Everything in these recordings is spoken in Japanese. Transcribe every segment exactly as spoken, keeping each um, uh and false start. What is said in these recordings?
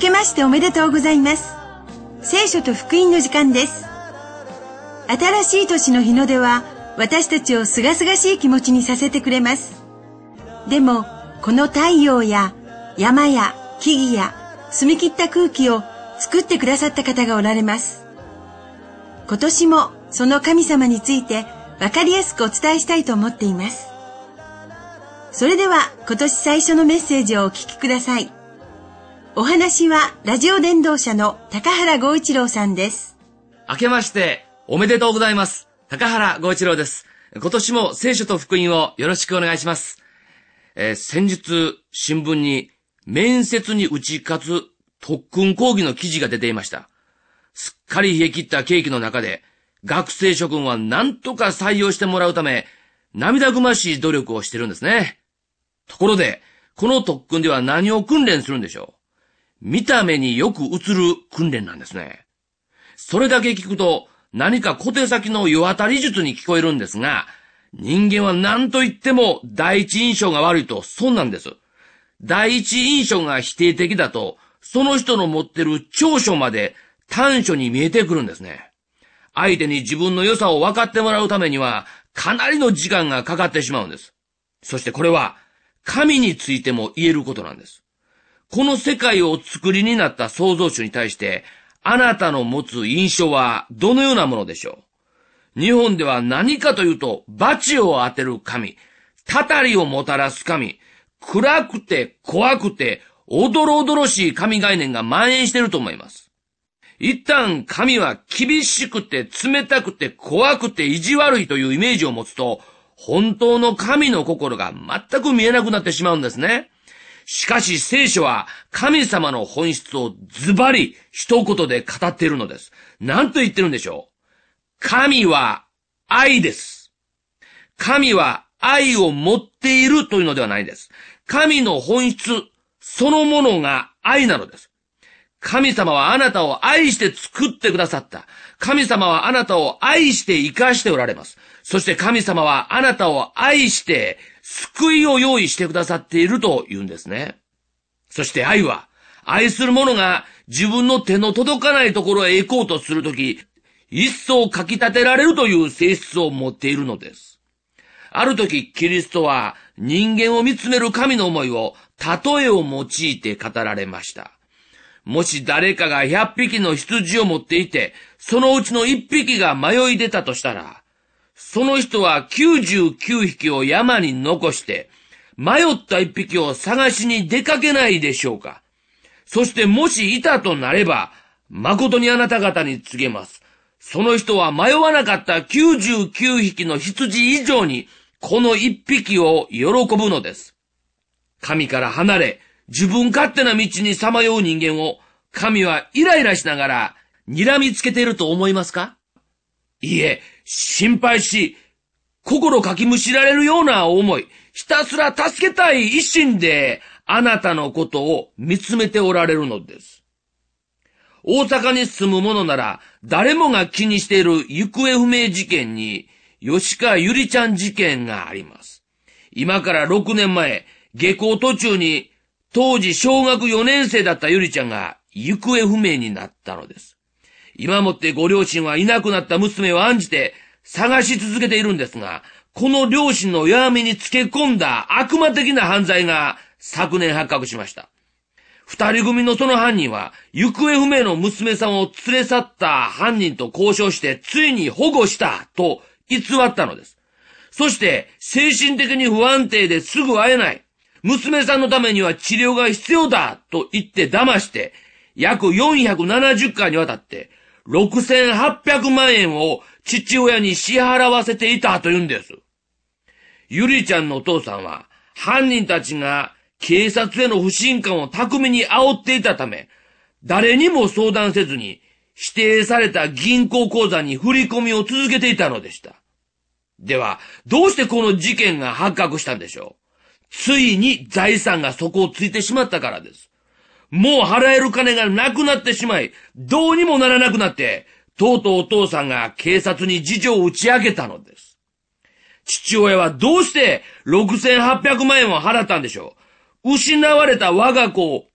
けましておめでとうございます。聖書と福音の時間です。新しい年の日の出は私たちをすがすがしい気持ちにさせてくれます。でもこの太陽や山や木々や澄み切った空気を作ってくださった方がおられます。今年もその神様についてわかりやすくお伝えしたいと思っています。それでは今年最初のメッセージをお聞きください。お話はラジオ伝道者の高原剛一郎さんです。 明けましておめでとうございます。高原剛一郎です。今年も聖書と福音をよろしくお願いします。えー、先日新聞に面接に打ち勝つ特訓講義の記事が出ていました。すっかり冷え切った景気の中で学生諸君は何とか採用してもらうため涙ぐましい努力をしてるんですね。ところでこの特訓では何を訓練するんでしょう。見た目によく映る訓練なんですね。それだけ聞くと何か小手先の世当たり術に聞こえるんですが、人間は何と言っても第一印象が悪いと損なんです。第一印象が否定的だと、その人の持ってる長所まで短所に見えてくるんですね。相手に自分の良さを分かってもらうためにはかなりの時間がかかってしまうんです。そしてこれは神についても言えることなんです。この世界を作りになった創造主に対して、あなたの持つ印象はどのようなものでしょう。日本では何かというと、罰を当てる神、たたりをもたらす神、暗くて怖くて、おどろおどろしい神概念が蔓延していると思います。一旦神は厳しくて冷たくて怖くて意地悪いというイメージを持つと、本当の神の心が全く見えなくなってしまうんですね。しかし聖書は神様の本質をズバリ一言で語っているのです。何と言ってるんでしょう。神は愛です。神は愛を持っているというのではないです。神の本質そのものが愛なのです。神様はあなたを愛して作ってくださった。神様はあなたを愛して生かしておられます。そして神様はあなたを愛して救いを用意してくださっていると言うんですね。そして愛は、愛する者が自分の手の届かないところへ行こうとするとき、一層かき立てられるという性質を持っているのです。ある時、キリストは人間を見つめる神の思いを例えを用いて語られました。もし誰かが百匹の羊を持っていて、そのうちの一匹が迷い出たとしたら、その人はきゅうじゅうきゅうひきを山に残して、迷った一匹を探しに出かけないでしょうか。そしてもしいたとなれば、誠にあなた方に告げます。その人は迷わなかったきゅうじゅうきゅうひきの羊以上に、この一匹を喜ぶのです。神から離れ、自分勝手な道にさまよう人間を、神はイライラしながら、睨みつけていると思いますか？いいえ、心配し、心かきむしられるような思い、ひたすら助けたい一心で、あなたのことを見つめておられるのです。大阪に住む者なら、誰もが気にしている行方不明事件に、吉川ゆりちゃん事件があります。今からろくねんまえ、下校途中に、当時小学よねん生だったゆりちゃんが行方不明になったのです。今もってご両親はいなくなった娘を案じて探し続けているんですが、この両親の弱みにつけ込んだ悪魔的な犯罪が昨年発覚しました。二人組のその犯人は行方不明の娘さんを連れ去った犯人と交渉してついに保護したと偽ったのです。そして精神的に不安定ですぐ会えない。娘さんのためには治療が必要だと言って騙して約よんひゃくななじゅっかいにわたってろくせんはっぴゃくまんえんを父親に支払わせていたというんです。ゆりちゃんのお父さんは犯人たちが警察への不信感を巧みに煽っていたため、誰にも相談せずに指定された銀行口座に振り込みを続けていたのでした。では、どうしてこの事件が発覚したんでしょう。ついに財産が底をついてしまったからです。もう払える金がなくなってしまい、どうにもならなくなって、とうとうお父さんが警察に事情を打ち明けたのです。父親はどうしてろくせんはっぴゃくまんえんを払ったんでしょう。失われた我が子を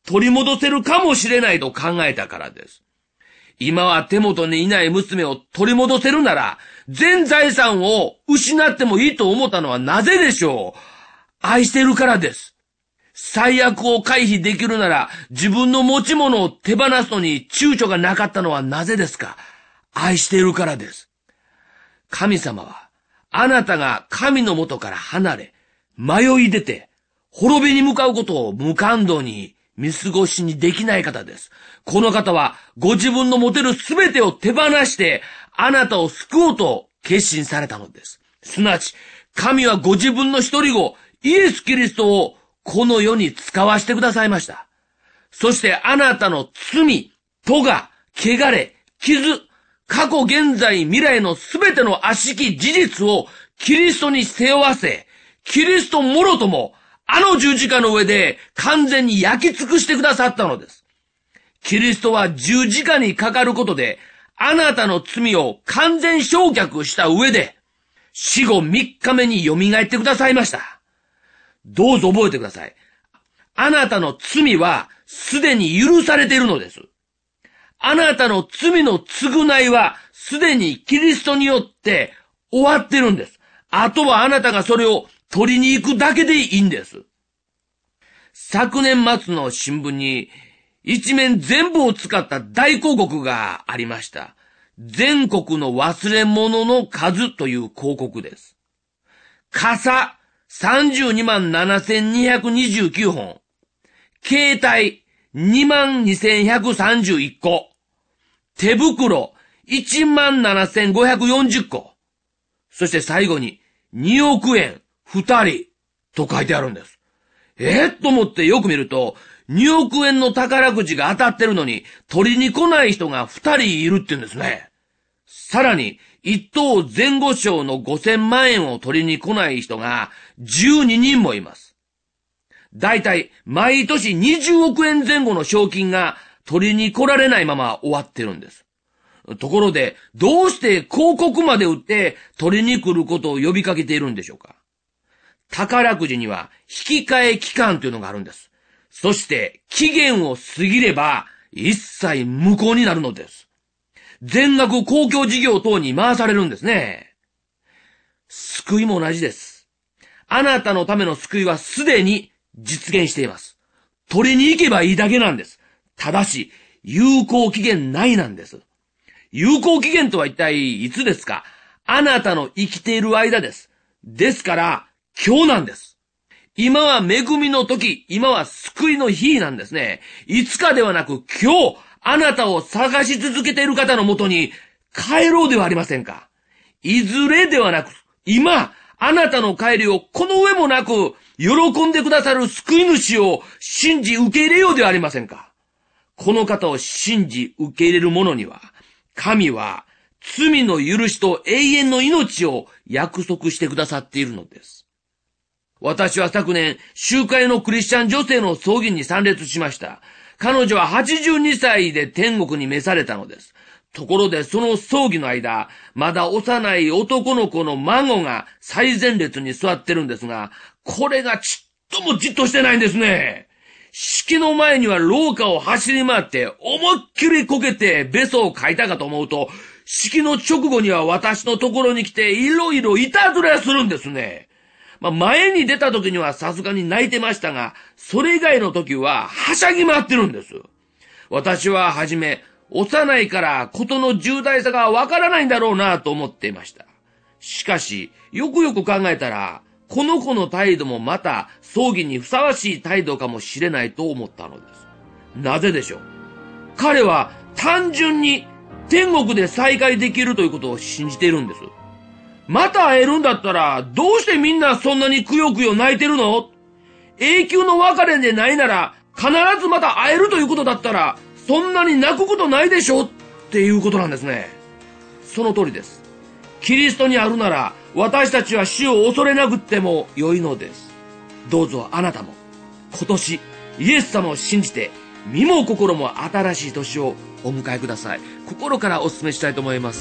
取り戻せるかもしれないと考えたからです。今は手元にいない娘を取り戻せるなら、全財産を失ってもいいと思ったのはなぜでしょう。愛しているからです。最悪を回避できるなら、自分の持ち物を手放すのに躊躇がなかったのはなぜですか。愛しているからです。神様は、あなたが神の元から離れ、迷い出て、滅びに向かうことを無感動に見過ごしにできない方です。この方は、ご自分の持てるすべてを手放して、あなたを救おうと決心されたのです。すなわち、神はご自分の一人子、イエス・キリストをこの世に使わしてくださいました。そしてあなたの罪、咎、汚れ、傷、過去、現在、未来のすべての悪しき事実をキリストに背負わせ、キリストもろとも、あの十字架の上で完全に焼き尽くしてくださったのです。キリストは十字架にかかることで、あなたの罪を完全焼却した上で、死後三日目に蘇ってくださいました。どうぞ覚えてください。あなたの罪はすでに許されているのです。あなたの罪の償いはすでにキリストによって終わってるんです。あとはあなたがそれを取りに行くだけでいいんです。昨年末の新聞に一面全部を使った大広告がありました。全国の忘れ物の数という広告です。傘さんじゅうにまんななせんにひゃくにじゅうきゅうほん。携帯にまんにせんひゃくさんじゅういっこ。手袋いちまんななせんごひゃくよんじゅっこ。そして最後ににおくえんふたりと書いてあるんです。えー、と思ってよく見るとにおくえんの宝くじが当たってるのに取りに来ない人がふたりいるって言うんですね。さらに一等前後賞のごせんまんえんを取りに来ない人がじゅうににんもいます。だいたい毎年にじゅうおくえんぜん後の賞金が取りに来られないまま終わってるんです。ところで、どうして広告まで売って取りに来ることを呼びかけているんでしょうか。宝くじには引き換え期間というのがあるんです。そして期限を過ぎれば一切無効になるのです。全額公共事業等に回されるんですね。救いも同じです。あなたのための救いはすでに実現しています。取りに行けばいいだけなんです。ただし、有効期限内なんです。有効期限とは一体いつですか？あなたの生きている間です。ですから、今日なんです。今は恵みの時、今は救いの日なんですね。いつかではなく今日、あなたを探し続けている方のもとに帰ろうではありませんか。いずれではなく、今、あなたの帰りをこの上もなく喜んでくださる救い主を信じ受け入れようではありませんか。この方を信じ受け入れる者には、神は罪の許しと永遠の命を約束してくださっているのです。私は昨年、集会のクリスチャン女性の葬儀に参列しました。彼女ははちじゅうにさいで天国に召されたのです。ところでその葬儀の間、まだ幼い男の子の孫が最前列に座ってるんですが、これがちっともじっとしてないんですね。式の前には廊下を走り回って思いっきりこけてべそをかいたかと思うと、式の直後には私のところに来ていろいろいたずらするんですね。まあ、前に出た時にはさすがに泣いてましたが、それ以外の時ははしゃぎ回ってるんです。私ははじめ、幼いから事の重大さがわからないんだろうなと思っていました。しかし、よくよく考えたら、この子の態度もまた葬儀にふさわしい態度かもしれないと思ったのです。なぜでしょう。彼は単純に天国で再会できるということを信じているんです。また会えるんだったら、どうしてみんなそんなにくよくよ泣いてるの？永久の別れでないなら、必ずまた会えるということだったら、そんなに泣くことないでしょっていうことなんですね。その通りです。キリストにあるなら、私たちは死を恐れなくっても良いのです。どうぞあなたも、今年、イエス様を信じて、身も心も新しい年をお迎えください。心からお勧めしたいと思います。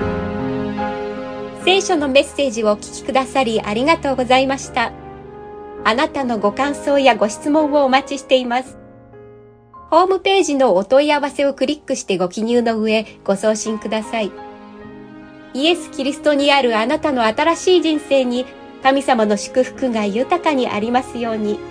聖書のメッセージをお聞きくださりありがとうございました。 あなたのご感想やご質問をお待ちしています。ホームページのお問い合わせをクリックしてご記入の上、ご送信ください。イエス・キリストにあるあなたの新しい人生に、神様の祝福が豊かにありますように。